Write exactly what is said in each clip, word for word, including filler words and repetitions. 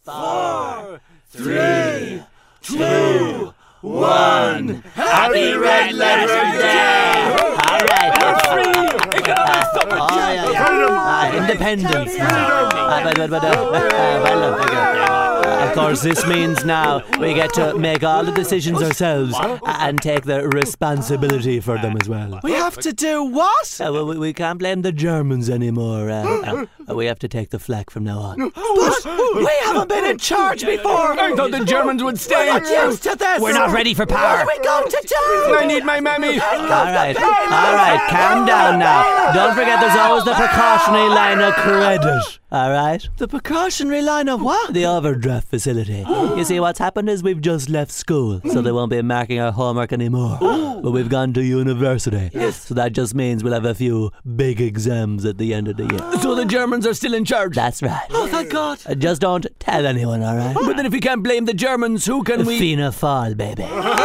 four, three, two, one. Happy Red Letter Day! All right. We're free! Economic Oh, yeah, yeah. Uh, independence. Uh, but, but, but, uh, uh, well done, thank you. Of course, this means now we get to make all the decisions ourselves and take the responsibility for them as well. We have to do what? Uh, we, we can't blame the Germans anymore. Uh, uh, we have to take the flak from now on. But we haven't been in charge before. I thought the Germans would stay. We're not used to this. We're not ready for power. What are we going to do? I need my mammy. All right, all right, calm down now. Don't forget there's always the precautionary line of credit. All right? The precautionary line of what? The overdraft facility. You see, what's happened is we've just left school, so they won't be marking our homework anymore. But we've gone to university. Yes. So that just means we'll have a few big exams at the end of the year. So the Germans are still in charge? That's right. Oh, thank God. Uh, Just don't tell anyone, all right? But then if we can't blame the Germans, who can we... Fianna Fáil, baby.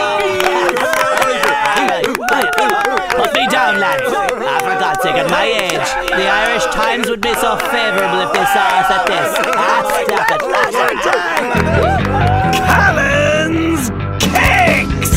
Put me down, lads. Ah, for God's sake, at my age, the Irish Times would be so favourable if they saw us at this. Ah, stop it. Callan's Cakes!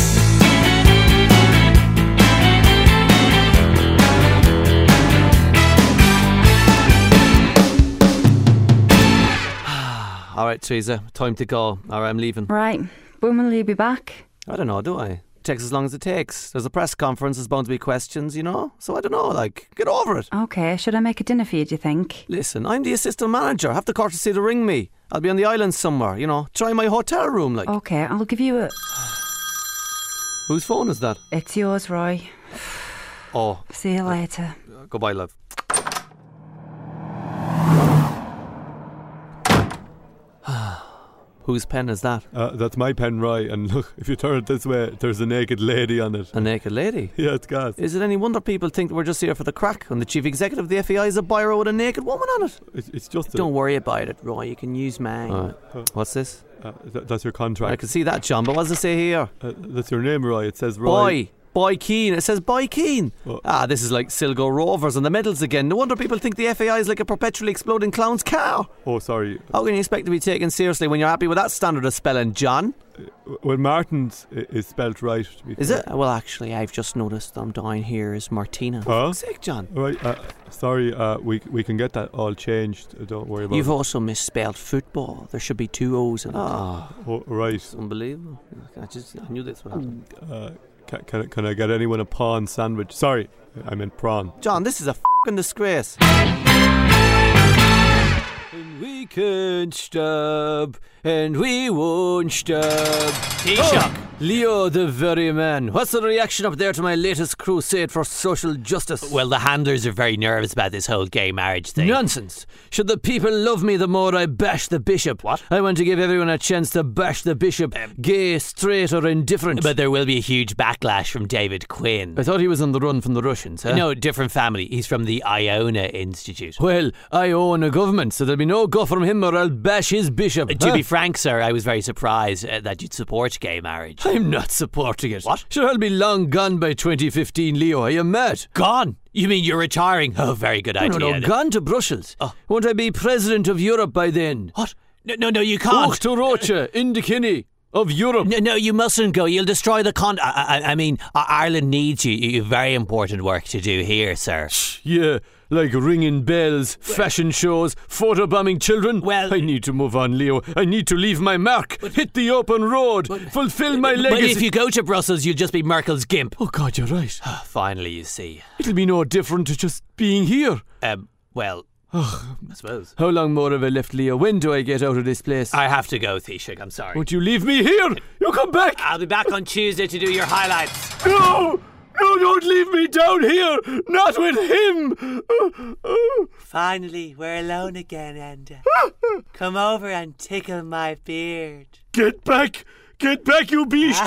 All right, Teresa, time to go. All right, I'm leaving. Right. When will you be back? I don't know, do I? It takes as long as it takes. There's a press conference, there's bound to be questions, you know? So I don't know, like, get over it. Okay, should I make a dinner for you, do you think? Listen, I'm the assistant manager. Have the courtesy to ring me. I'll be on the island somewhere, you know? Try my hotel room, like. Okay, I'll give you a... Whose phone is that? It's yours, Roy. Oh. See you later. Uh, goodbye, love. Whose pen is that? Uh, that's my pen, Roy. And look, if you turn it this way, there's a naked lady on it. A naked lady? Yeah, it's gas. Is it any wonder people think that we're just here for the crack when the chief executive of the F A I is a biro with a naked woman on it? It's, it's just a... Don't worry about it, Roy. You can use mine. Uh, What's this? Uh, th- that's your contract. I can see that, John, but what does it say here? Uh, that's your name, Roy. It says Roy. Boy. Boy Keane. It says Boy Keane. Oh. Ah, this is like Silgo Rovers and the medals again. No wonder people think the F A I is like a perpetually exploding clown's car. Oh, sorry. How can you expect to be taken seriously when you're happy with that standard of spelling, John? Uh, well, Martin's i- is spelt right. To be Is fair. it? Well, actually, I've just noticed I'm down here as Martina. For Huh? fuck's sake, John. Right, uh, sorry, uh, we we can get that all changed. Uh, don't worry about You've it. also misspelled football. There should be two O's in it. Ah, oh, right. It's unbelievable. I just I knew this would happen. Uh, can, can, I- can I get anyone a pawn sandwich? Sorry, I meant prawn. John, this is a fucking disgrace. And we can't stop, and we won't stop. Taoiseach. Oh, Leo, the very man. What's the reaction up there to my latest crusade for social justice? Well, the handlers are very nervous about this whole gay marriage thing. Nonsense. Should the people love me the more I bash the bishop? What? I want to give everyone a chance to bash the bishop, um, gay, straight or indifferent. But there will be a huge backlash from David Quinn. I thought he was on the run from the Russians, huh? No, different family. He's from the Iona Institute. Well, I own a government, so there'll be no go from him or I'll bash his bishop. Uh, to huh? be frank, sir, I was very surprised uh, that you'd support gay marriage. I'm not supporting it. What? Sure, I'll be long gone by twenty fifteen, Leo. Are you mad? Gone? You mean you're retiring? Oh, very good No, idea. no, no, gone to Brussels. Oh. Won't I be president of Europe by then? What? No, no, no, you can't. Och to Rocha, Indikinny of Europe. No, no, you mustn't go. You'll destroy the con. I, I, I mean, Ireland needs you. You have very important work to do here, sir. Yeah, like ringing bells, fashion shows, photobombing children. Well- I need to move on, Leo. I need to leave my mark, hit the open road, fulfill my But legacy. if you go to Brussels, you'll just be Merkel's gimp. Oh God, you're right. Finally, you see. It'll be no different to just being here. Um, well, I suppose. How long more have I left, Leo? When do I get out of this place? I have to go, Taoiseach. I'm sorry. Won't you leave me here? You come back! I'll be back on Tuesday to do your highlights. No! No, don't leave me down here! Not with him! Finally, we're alone again, and uh, come over and tickle my beard. Get back! Get back, you beast!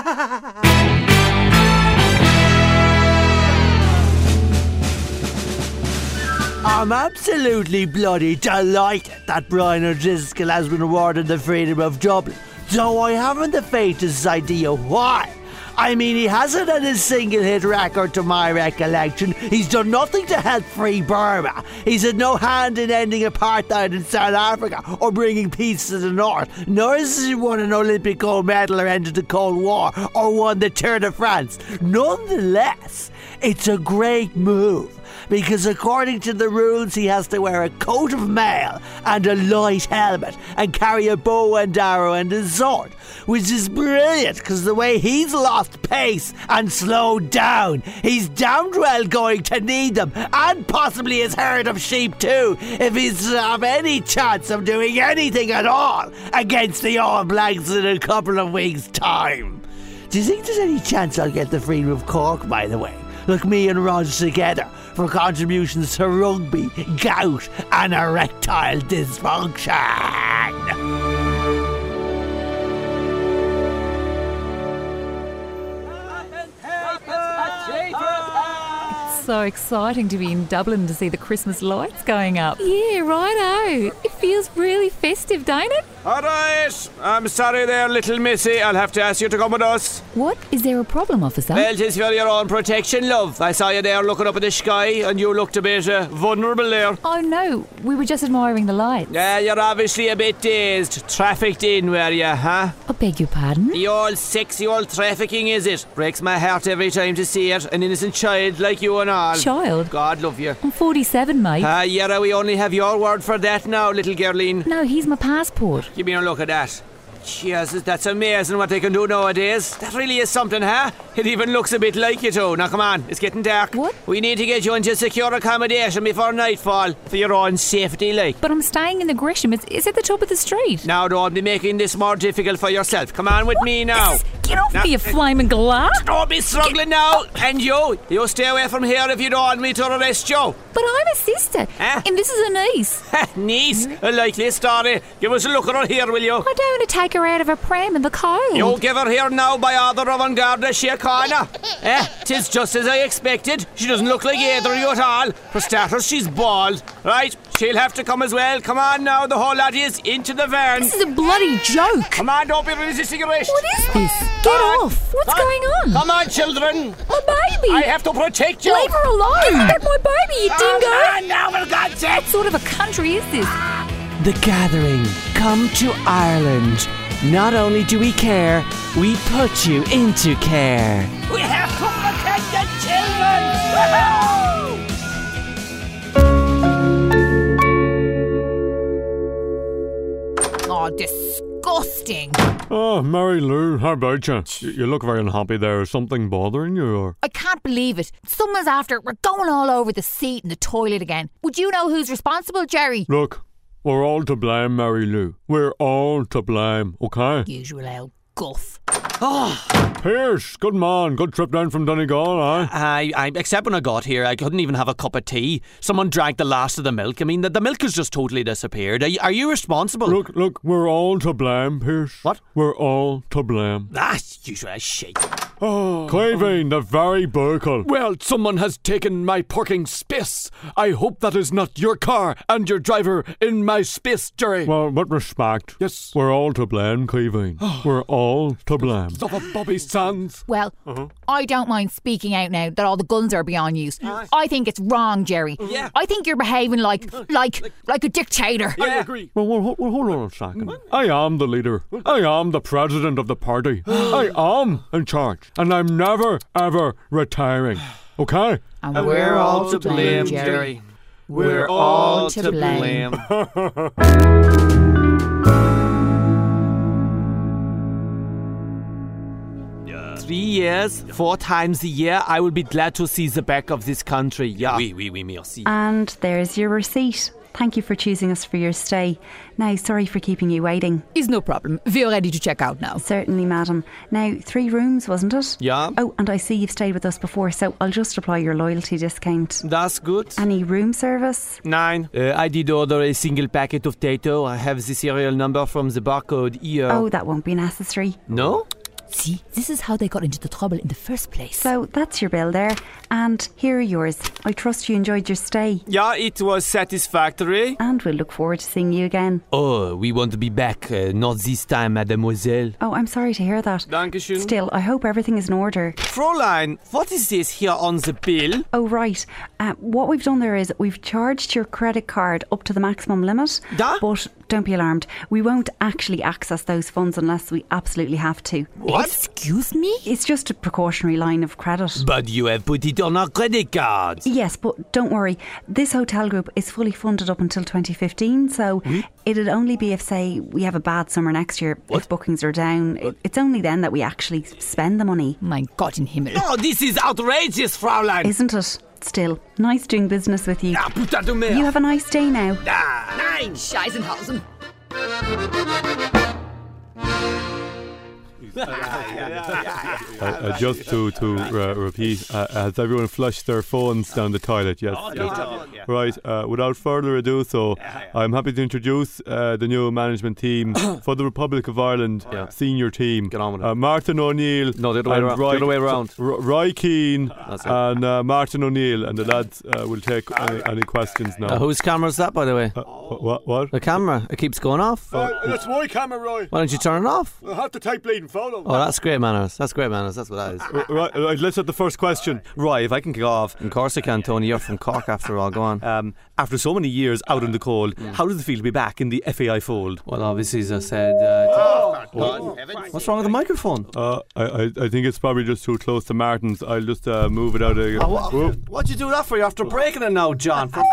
I'm absolutely bloody delighted that Brian O'Driscoll has been awarded the Freedom of Dublin, though I haven't the faintest idea why. I mean, he hasn't had a single hit record to my recollection. He's done nothing to help free Burma. He's had no hand in ending apartheid in South Africa or bringing peace to the north. Nor has he won an Olympic gold medal or ended the Cold War or won the Tour de France. Nonetheless, it's a great move, because according to the rules he has to wear a coat of mail and a light helmet and carry a bow and arrow and a sword, which is brilliant because the way he's lost pace and slowed down, he's damned well going to need them, and possibly his herd of sheep too, if he's to have any chance of doing anything at all against the All Blacks in a couple of weeks' time. Do you think there's any chance I'll get the Freedom of Cork, by the way? Look, me and Rog together for contributions to rugby, gout and erectile dysfunction. So exciting to be in Dublin to see the Christmas lights going up. Yeah, righto. It feels really festive, don't it? Alright, I'm sorry there, little missy. I'll have to ask you to come with us. What? Is there a problem, officer? Well, 'tis for your own protection, love. I saw you there looking up at the sky and you looked a bit uh, vulnerable there. Oh no, we were just admiring the lights. Yeah, you're obviously a bit dazed. Trafficked in, were you, huh? I beg your pardon? The old sexy old trafficking, is it? Breaks my heart every time to see it. An innocent child like you and all. Child? God love you. I'm forty-seven, mate. Ah, uh, yeah, we only have your word for that now, little girline. No, he's my passport. Give me a look at that. Jesus, that's amazing what they can do nowadays. That really is something, huh? It even looks a bit like you too. Now come on, it's getting dark. What? We need to get you into secure accommodation before nightfall, for your own safety, like. But I'm staying in the Gresham. It's, it's at the top of the street. Now don't be making this more difficult for yourself. Come on with what? me now. Get off now, me, you flaming glass. Don't be struggling now. And you, you stay away from here if you don't want me to arrest you. But I'm a sister. Huh? And this is a niece. Niece? A likely story. Give us a look at her here, will you? I don't want to take her out of her pram in the cold. You give her here now by order of Garda Síochána. Eh, 'tis just as I expected. She doesn't look like either of you at all. For starters, she's bald. Right, she'll have to come as well. Come on now, the whole lot is into the van. This is a bloody joke. Come on, don't be resisting arrest. What is this? Get off. What's Come. going on? Come on, children. My baby. I have to protect you. Leave her alone. Get my baby, you Oh, dingo. come on now, for God's sake. What sort of a country is this? The Gathering. Come to Ireland. Not only do we care, we put you into care. We have to protect the children. Woohoo! Oh, disgusting. Oh, Mary Lou, how about you? You you look very unhappy there. Is something bothering you? Or? I can't believe it. Someone's after it. We're going all over the seat and the toilet again. Would you know who's responsible, Jerry? Look, we're all to blame, Mary Lou. We're all to blame, okay? Usual old guff. Pierce, good man. Good trip down from Donegal, eh? I, I, except when I got here, I couldn't even have a cup of tea. Someone drank the last of the milk. I mean, the, the milk has just totally disappeared. Are you, are you responsible? Look, look, we're all to blame, Pierce. What? We're all to blame. Ah, usual shit. Oh, Clavine, the very buckle. Well, someone has taken my parking space. I hope that is not your car and your driver in my space, Jerry. Well, with respect, Yes. we're all to blame, Clavine. We're all to blame. Love of Bobby Sands. Well, Uh-huh. I don't mind speaking out now that all the guns are beyond use. I think it's wrong, Jerry. Yeah. I think you're behaving like, like, like a dictator. I agree. Well, well, well, hold on a second. I am the leader. I am the president of the party. I am in charge. And I'm never, ever retiring. Okay? And, And we're all to blame, Jerry. We're all to blame. Three years, four times a year, I will be glad to see the back of this country. Yeah. Oui, oui, oui, merci. And there's your receipt. Thank you for choosing us for your stay. Now, sorry for keeping you waiting. Is no problem. We're ready to check out now. Certainly, madam. Now, three rooms, wasn't it? Yeah. Oh, and I see you've stayed with us before, so I'll just apply your loyalty discount. That's good. Any room service? Nine. Uh, I did order a single packet of potato. I have the serial number from the barcode here. Oh, that won't be necessary. No? See, this is how they got into the trouble in the first place. So that's your bill there. And here are yours. I trust you enjoyed your stay. Yeah, it was satisfactory. And we'll look forward to seeing you again. Oh, we want to be back. Uh, not this time, mademoiselle. Oh, I'm sorry to hear that. Dankeschön. Still, I hope everything is in order. Fräulein, what is this here on the bill? Oh, right. Uh, what we've done there is we've charged your credit card up to the maximum limit. Da? But don't be alarmed. We won't actually access those funds unless we absolutely have to. What? Excuse me? It's just a precautionary line of credit. But you have put it on our credit card. Yes, but don't worry. This hotel group is fully funded up until twenty fifteen, so Oui? it'd only be if, say, we have a bad summer next year, What? if bookings are down. It, it's only then that we actually spend the money. Mein Gott in Himmel. Oh, this is outrageous, Fräulein. Isn't it? Still, nice doing business with you. Ah, putain de merde. You have a nice day now. Ah, nein. Scheißenhausen. Uh, uh, just to, to uh, repeat, uh, has everyone flushed their phones down the toilet? Yes. yes. Right, uh, without further ado, so I'm happy to introduce uh, the new management team for the Republic of Ireland Yeah. senior team. Get on with it. Uh, Martin O'Neill. No, the other way and around. Roy, The other way around. R- Roy Keane That's it. and uh, Martin O'Neill, and the lads uh, will take any, any questions now. Uh, whose camera is that, by the way? Uh, what? What? The camera. It keeps going off. Uh, that's my camera, Roy. Why don't you turn it off? I have to take bleeding photos. Oh, that's great manners. That's great manners. That's what that is. R- right, right, let's have the first question. Right, if I can kick off. Of course I can, Tony. You're from Cork after all. Go on. Um, after so many years out in the cold, how does it feel to be back in the F A I fold? Well, obviously, as I said... Uh, what's wrong with the microphone? Uh, I, I I think it's probably just too close to Martin's. I'll just uh, move it out of. What, what'd you do that for? You after breaking it now, John? For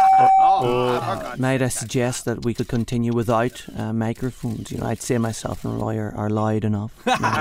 Might I suggest that we could continue without uh, microphones? You know, I'd say myself and Roy are, are loud enough.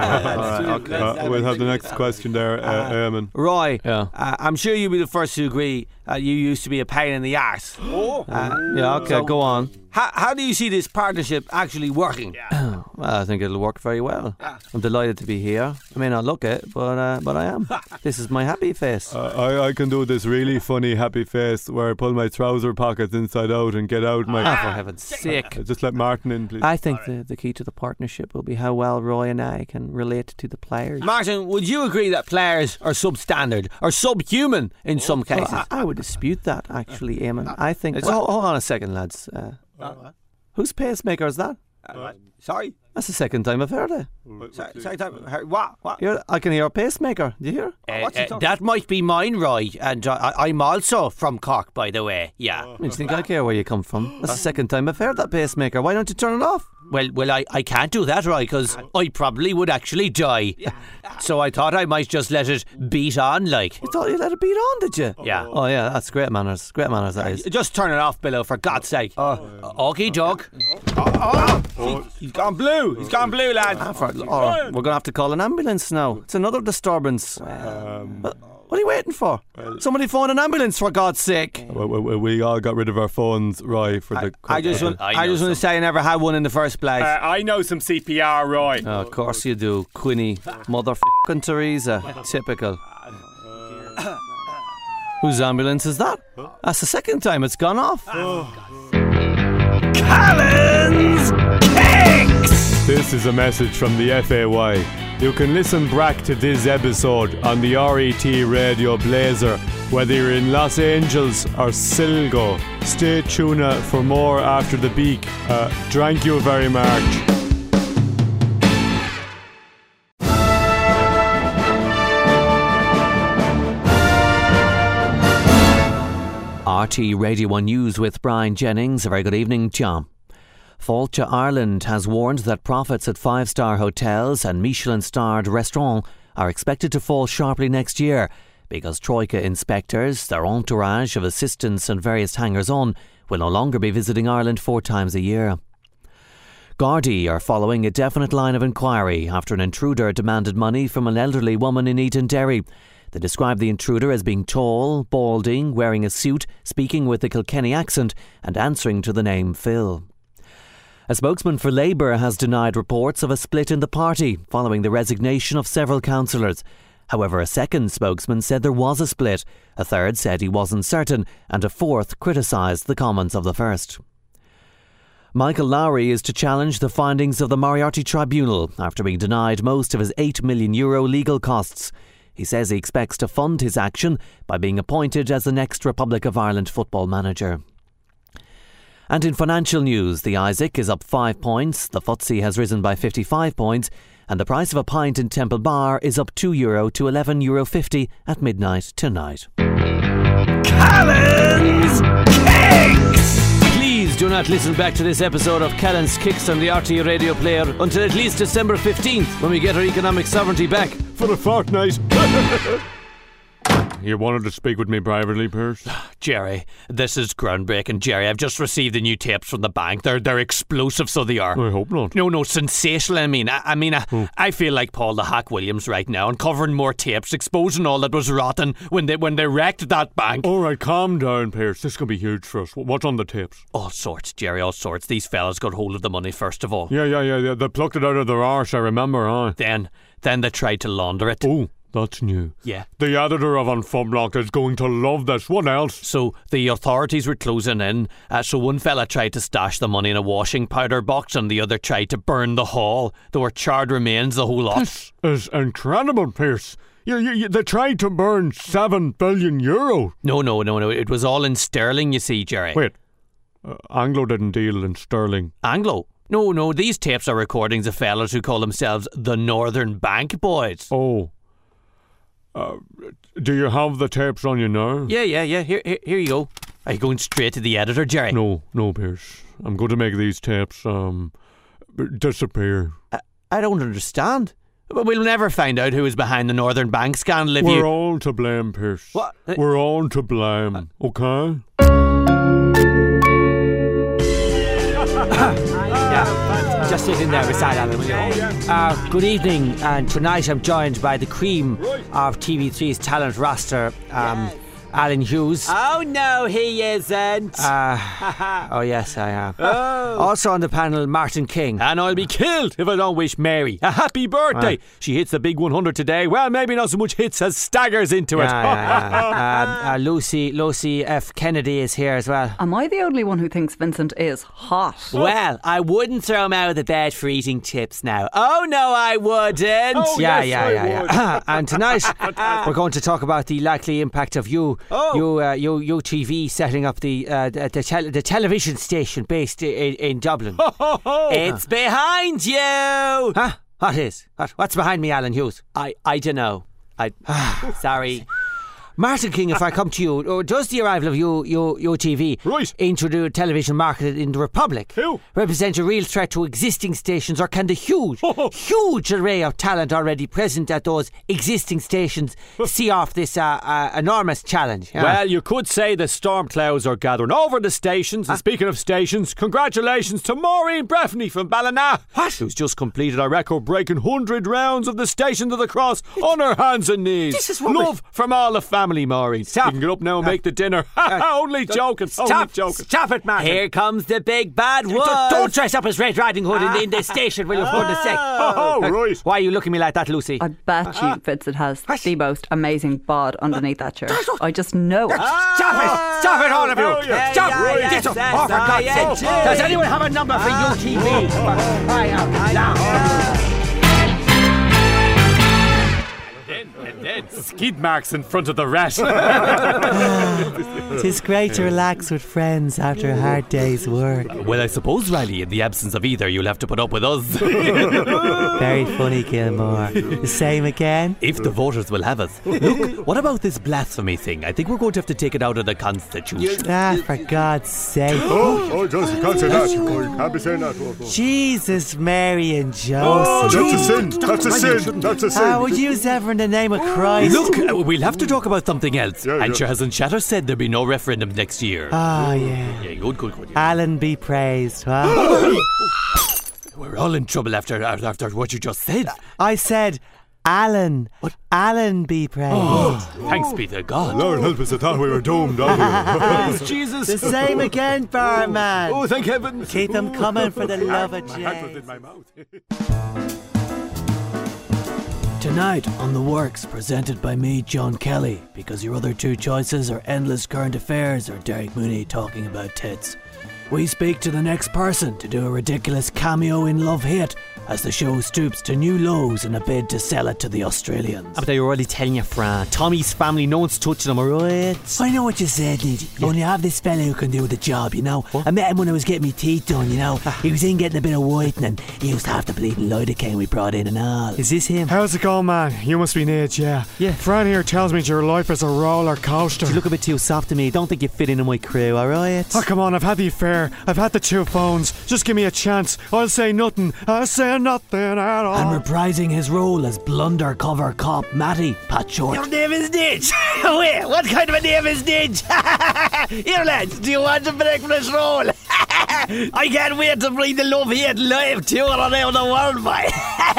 Okay. Uh, we'll have the next question there, uh, Eamon. Roy, Yeah. uh, I'm sure you'll be the first to agree uh, you used to be a pain in the arse. Oh. Uh, Yeah, okay, so go on. How, how do you see this partnership actually working? Well, I think it'll work very well. I'm delighted to be here. I may not look it, but uh, but I am. This is my happy face. Uh, I, I can do this really funny happy face where I pull my trouser pockets inside out and get out my. Ah, for heaven's sake. Uh, Just let Martin in, please. I think the, the key to the partnership will be how well Roy and I can relate to the players. Martin, would you agree that players are substandard or subhuman in some cases? Well, I, I would dispute that, actually, Eamon. I think It's, that- hold, hold on a second, lads. Uh, whose pacemaker is that? Uh, sorry? That's the second time I've heard it. Sorry, sorry, sorry, what? What? You're, I can hear a pacemaker. Do you hear? Uh, uh, that might be mine, Roy, and uh, I, I'm also from Cork, by the way. Yeah. I mean, do you think I care where you come from? That's the second time I've heard that pacemaker. Why don't you turn it off? Well, well, I, I can't do that, Roy, because I probably would actually die. So I thought I might just let it beat on, like. You thought you let it beat on, did you? Yeah. Oh, yeah, that's great manners. Great manners, that is. Just turn it off, Billo, for God's sake. Oh, okay, Doug. Oh, oh. He, he's gone blue. He's gone blue, lad. Ah, for, oh, we're going to have to call an ambulance now. It's another disturbance. Um, Uh, what are you waiting for? Somebody phone an ambulance, for God's sake. we, we, we all got rid of our phones, Roy, for the. I just, want, I I know just want to say I never had one in the first place. Uh, I know some C P R, Roy. Oh, of course you do, Quinny. Motherfucking Teresa. Typical. Whose ambulance is that? That's the second time it's gone off. Callan's Cakes! This is a message from the F A Y. You can listen back to this episode on the R E T Radio Blazer, whether you're in Los Angeles or Silgo. Stay tuned for more after the beak. Uh, thank you very much. R T Radio one News with Brian Jennings. A very good evening, John. Fáilte Ireland has warned that profits at five-star hotels and Michelin-starred restaurants are expected to fall sharply next year because Troika inspectors, their entourage of assistants and various hangers-on will no longer be visiting Ireland four times a year. Gardaí are following a definite line of inquiry after an intruder demanded money from an elderly woman in Eton Derry. They described the intruder as being tall, balding, wearing a suit, speaking with a Kilkenny accent and answering to the name Phil. A spokesman for Labour has denied reports of a split in the party following the resignation of several councillors. However, a second spokesman said there was a split, a third said he wasn't certain, and a fourth criticised the comments of the first. Michael Lowry is to challenge the findings of the Moriarty Tribunal after being denied most of his eight million euro legal costs. He says he expects to fund his action by being appointed as the next Republic of Ireland football manager. And in financial news, the Isaac is up five points, the F T S E has risen by fifty-five points, and the price of a pint in Temple Bar is up two euro to eleven euro fifty at midnight tonight. Callan's Kicks! Please do not listen back to this episode of Callan's Kicks on the R T E radio player until at least December fifteenth, when we get our economic sovereignty back. For a fortnight. You wanted to speak with me privately, Pierce? Jerry, this is groundbreaking, Jerry. I've just received the new tapes from the bank. They're they're explosive, so they are. I hope not. No, no, sensational. I mean, I, I mean, I, oh. I feel like Paul the Hack Williams right now, uncovering more tapes, exposing all that was rotten when they when they wrecked that bank. All right, calm down, Pierce. This is going to be huge for us. What's on the tapes? All sorts, Jerry, all sorts. These fellas got hold of the money first of all. Yeah, yeah, yeah. yeah. They plucked it out of their arse, I remember, huh? Then, then they tried to launder it. Oh. That's new. Yeah. The editor of Unfublocked is going to love this. What else? So the authorities were closing in. Uh, so one fella tried to stash the money in a washing powder box and the other tried to burn the hall. There were charred remains, the whole lot. This is incredible, Pierce. You, you, you, they tried to burn seven billion euro. No, no, no, no. It was all in sterling, you see, Jerry. Wait. Uh, Anglo didn't deal in sterling. Anglo? No, no. These tapes are recordings of fellas who call themselves the Northern Bank Boys. Oh. Uh, do you have the tapes on you now? Yeah, yeah, yeah. Here, here, here you go. Are you going straight to the editor, Jerry? No, no, Pierce. I'm going to make these tapes um disappear. I, I don't understand. But we'll never find out who is behind the Northern Bank scandal if We're you... all to blame, Pierce. What? We're all to blame, okay? Yeah, just sit in there beside Alan, will you? Uh, good evening, and tonight I'm joined by the cream of T V three's talent roster, um, Alan Hughes. Oh no, he isn't. Uh, oh yes, I am. Oh. Also on the panel, Martin King. And I'll be killed if I don't wish Mary a happy birthday. Uh, she hits the big one hundred today. Well, maybe not so much hits as staggers into it. Yeah, yeah, yeah. uh, uh, Lucy, Lucy F. Kennedy is here as well. Am I the only one who thinks Vincent is hot? Well, I wouldn't throw him out of the bed for eating chips now. Oh no, I wouldn't. Oh, yeah, yes, yeah, I yeah, would. yeah. And tonight we're going to talk about the likely impact of you, oh. you, uh, you, U T V setting up the uh, the, the, tel- the television station based in, in Dublin. It's behind you. Huh? What is? What, what's behind me, Alan Hughes? I, I don't know. I sorry. Martin King, if I come to you, does the arrival of U, U, U T V right. into the television market in the Republic Who? represent a real threat to existing stations, or can the huge, huge array of talent already present at those existing stations see off this uh, uh, enormous challenge? Yeah? Well, you could say the storm clouds are gathering over the stations. And speaking of stations, congratulations to Maureen Breffney from Ballina, what? who's just completed our record-breaking one hundred rounds of the Stations of the Cross on her hands and knees. This is what Love from all the family. Maureen, stop. You can get up now and make the dinner. Only joking. Stop. Only joking. Stop it, Martin. Here comes the big bad one. Don't, don't dress up as Red Riding Hood in, the, in the station, will you, for the sake? Oh, right. Why are you looking at me like that, Lucy? I bet you Vincent has the most amazing bod underneath that shirt. I just know it. Stop it! Stop it, all of you! Oh, yeah. Stop! Yeah, yeah, Get up! yes, Oh, for God's yeah, sake! yeah. Does anyone have a number for U T V? I am now. And then skid marks in front of the rat. Tis great to relax with friends after a hard day's work. Well, I suppose, Riley, in the absence of either, you'll have to put up with us. Very funny, Gilmore. The same again? If the voters will have us. Look, what about this blasphemy thing? I think we're going to have to take it out of the Constitution. Ah, for God's sake. Oh, oh, just, you can't say that. Oh, you can't be saying that. Oh, oh. Jesus, Mary and Joseph. Oh, that's a sin. That's a sin. That's a sin. How would you ever in the name of Christ? Look, uh, we'll have to talk about something else. Yeah, and yeah. sure, hasn't Shatter said there'll be no referendum next year? Oh, yeah. Yeah, good, good, good. Yeah. Alan be praised, huh? We're all in trouble after, after after what you just said. I said Alan. What? Alan be praised. Oh, thanks be to God. Lord help us, I thought we were doomed. Oh, Jesus. The same again, barman. Oh, thank heaven. Keep them coming for the love of my hand was James. in my mouth. Tonight on The Works, presented by me, John Kelly, because your other two choices are endless current affairs or Derek Mooney talking about tits. we speak to the next person to do a ridiculous cameo in Love Hate as the show stoops to new lows in a bid to sell it to the Australians. But they were already telling you, Fran. Tommy's family, no one's touching him, alright? I know what you said, Liddy. Yeah. Only I have this fella who can do the job, you know. What? I met him when I was getting my teeth done, you know. He was in getting a bit of whitening. He used to have the bleeding lidocaine we brought in and all. Is this him? How's it going, man? You must be Nate, yeah. Yeah. Fran here tells me your life is a roller coaster. You look a bit too soft to me. Don't think you fit into my crew, alright? Oh, come on, I've had the affair. I've had the two phones. Just give me a chance. I'll say nothing. I'll say nothing at all. And reprising his role as blunder cover cop Matty, Pat Short. Your name is Nidge. Wait, what kind of a name is Nidge? Here, lads, do you want to break for this role? I can't wait to bring the Love Hate live to you around the world, boy.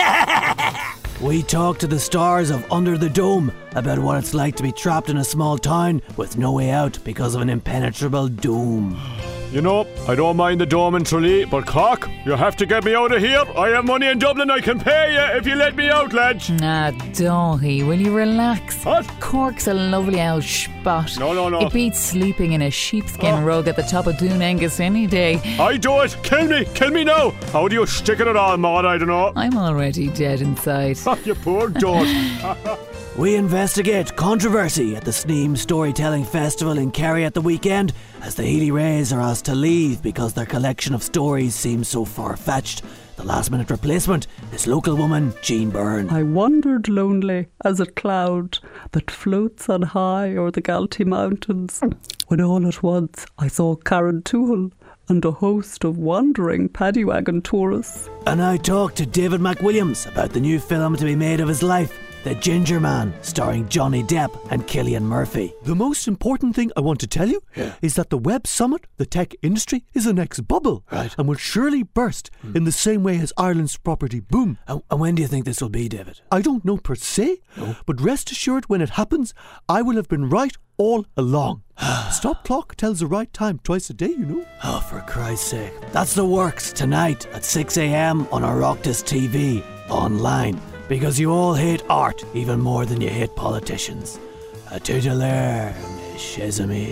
We talk to the stars of Under the Dome about what it's like to be trapped in a small town with no way out because of an impenetrable doom. You know, I don't mind the dome in Tralee, but Cork, you have to get me out of here. I have money in Dublin, I can pay you if you let me out, lads. Nah, don't he? Will you relax? What? Cork's a lovely old spot. No, no, no. It beats sleeping in a sheepskin Oh. rug at the top of Dún Angus any day. I do it. Kill me. Kill me now. How do you stick it at all, Maud? I don't know. I'm already dead inside. You poor dog. We investigate controversy at the Sneem Storytelling Festival in Kerry at the weekend as the Healy Rays are asked to leave because their collection of stories seems so far-fetched. The last-minute replacement is local woman Jean Byrne. I wandered lonely as a cloud that floats on high o'er the Galtee Mountains, when all at once I saw Karen Toole and a host of wandering paddy wagon tourists. And I talked to David McWilliams about the new film to be made of his life, The Ginger Man, starring Johnny Depp and Cillian Murphy. The most important thing I want to tell you yeah. is that the Web Summit, the tech industry, is the next bubble right. and will surely burst mm. in the same way as Ireland's property boom. And, and when do you think this will be, David? I don't know per se, no. but rest assured when it happens, I will have been right all along. Stop clock tells the right time twice a day, you know. Oh, for Christ's sake. That's the works tonight at six a.m. on Oireachtas T V, online. Because you all hate art even more than you hate politicians. A tutelar, mes amis.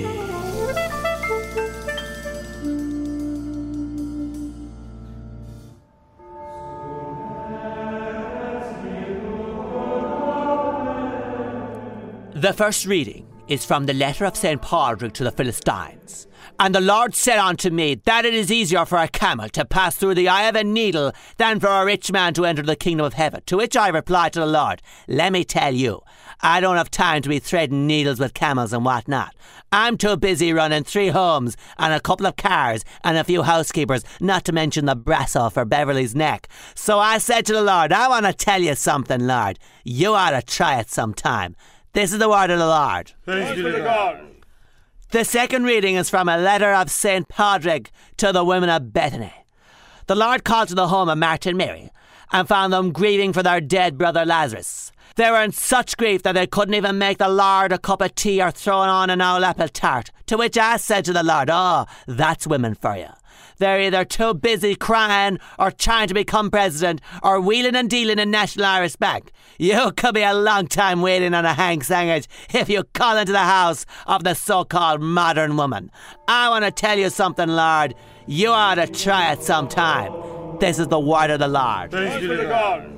The first reading is from the letter of Saint Padraig to the Philistines. And the Lord said unto me, that it is easier for a camel to pass through the eye of a needle than for a rich man to enter the kingdom of heaven. To which I replied to the Lord, let me tell you, I don't have time to be threading needles with camels and what not. I'm too busy running three homes and a couple of cars and a few housekeepers, not to mention the brass off for Beverly's neck. So I said to the Lord, I want to tell you something, Lord. You ought to try it sometime. This is the word of the Lord. Thanks be to God. The second reading is from a letter of Saint Padraig to the women of Bethany. The Lord called to the home of Martha and Mary and found them grieving for their dead brother Lazarus. They were in such grief that they couldn't even make the Lord a cup of tea or throw on an old apple tart. To which I said to the Lord, oh, that's women for you. They're either too busy crying or trying to become president or wheeling and dealing in National Irish Bank. You could be a long time waiting on a hang sandwich if you call into the house of the so-called modern woman. I want to tell you something, Lord. You ought to try it sometime. This is the word of the Lord. Thanks be to God.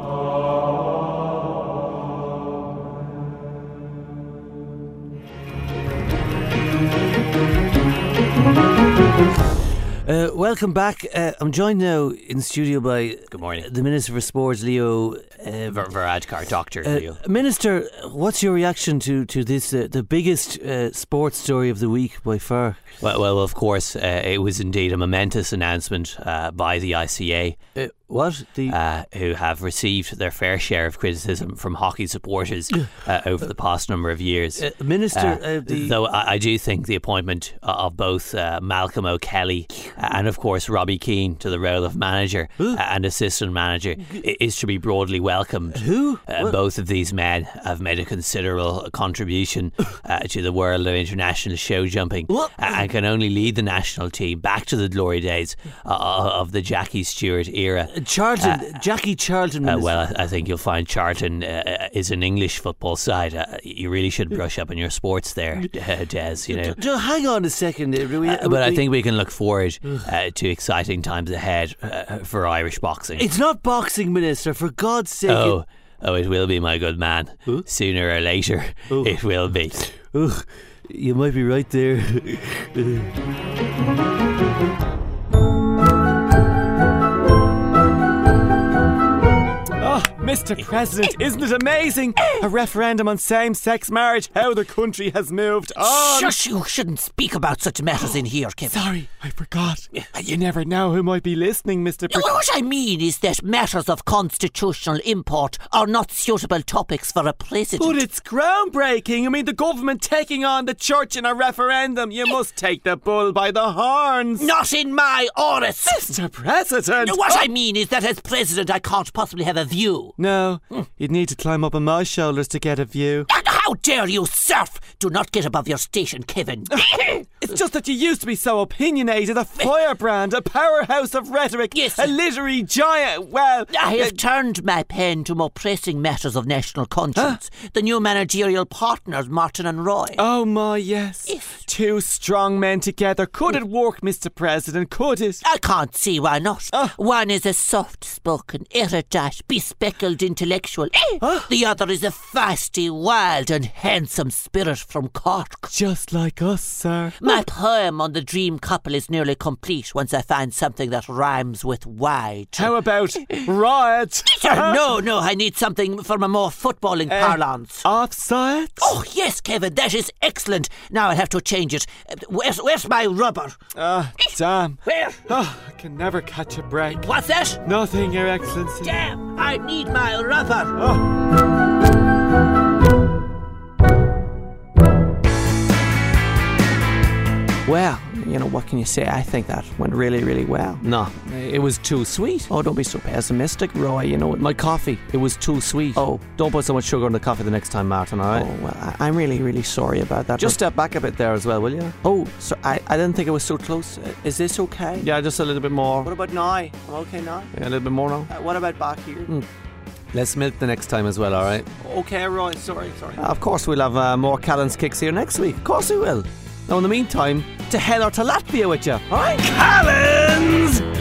Uh, welcome back. Uh, I'm joined now in studio by Good morning. the Minister for Sports, Leo Uh, Ver- Varadkar, Doctor uh, Leo. Minister, what's your reaction to, to this, uh, the biggest uh, sports story of the week by far? Well, well of course, uh, it was indeed a momentous announcement uh, by the I C A. Uh, what? The uh, who have received their fair share of criticism from hockey supporters uh, over the past number of years. Uh, Minister, uh, uh, the though I, I do think the appointment of both uh, Malcolm O'Kelly and of course Robbie Keane to the role of manager uh, and assistant manager is to be broadly welcomed. Who? Uh, both of these men have made a considerable contribution uh, to the world of international show jumping uh, and can only lead the national team back to the glory days uh, of the Jackie Stewart era. Charlton, Uh, Jackie Charlton. Uh, well, I, I think you'll find Charlton uh, is an English football side. Uh, you really should brush up on your sports there, uh, Des. You know. Joe, hang on a second. uh, we- Uh, but I we- think we can look forward uh, to exciting times ahead uh, for Irish boxing. It's not boxing, Minister, for God's sake. Oh, oh, it will be, my good man. Sooner or later, it will be. Ugh, you might be right there. Oh, Mister President, isn't it amazing? A referendum on same-sex marriage, how the country has moved on. Shush, you shouldn't speak about such matters in here, Kevin. Sorry, I forgot. You never know who might be listening, Mister No, President. what I mean is that matters of constitutional import are not suitable topics for a president. But it's groundbreaking. I mean, the government taking on the church in a referendum. You must take the bull by the horns. Not in my Oris. Mister President. No, what I mean is that as president I can't possibly have a view. No, you'd need to climb up on my shoulders to get a view. And how dare you, surf? Do not get above your station, Kevin. It's just that you used to be so opinionated, a firebrand, a powerhouse of rhetoric, Yes. a literary giant. Well, I have uh, turned my pen to more pressing matters of national conscience. The new managerial partners, Martin and Roy. Oh my, yes. Yes. Two strong men together. Could it work, Mister President? Could it? I can't see why not. One is a soft-spoken, erudite, bespeckled intellectual. The other is a feisty, wild and handsome spirit from Cork. Just like us, sir. My poem on the dream couple is nearly complete once I find something that rhymes with wide. How about riot? no, no, I need something from a more footballing Uh, parlance. Offside? Oh, yes, Kevin, that is excellent. Now I'll have to change it. Uh, Where's, where's my rubber? Ah, damn. Where? Oh, I can never catch a break. What's that? Nothing, Your Excellency. Damn, I need my rubber. Well, you know, what can you say? I think that went really, really well. No, it was too sweet. Oh, don't be so pessimistic, Roy. You know, My coffee, it was too sweet. Oh. Don't put so much sugar in the coffee the next time, Martin, alright? Oh, well, I- I'm really, really sorry about that. Just step back a bit there as well, will you? Oh, so I, I didn't think it was so close. Uh, Is this okay? Yeah, just a little bit more. What about now? I'm okay now? Yeah, a little bit more now. Uh, what about back here? Less milk the next time as well, alright? Okay, Roy. Sorry, sorry. Of course, we'll have uh, more Callan's Kicks here next week. Of course we will. Now, in the meantime, to hell or to Latvia with you, alright? Callens!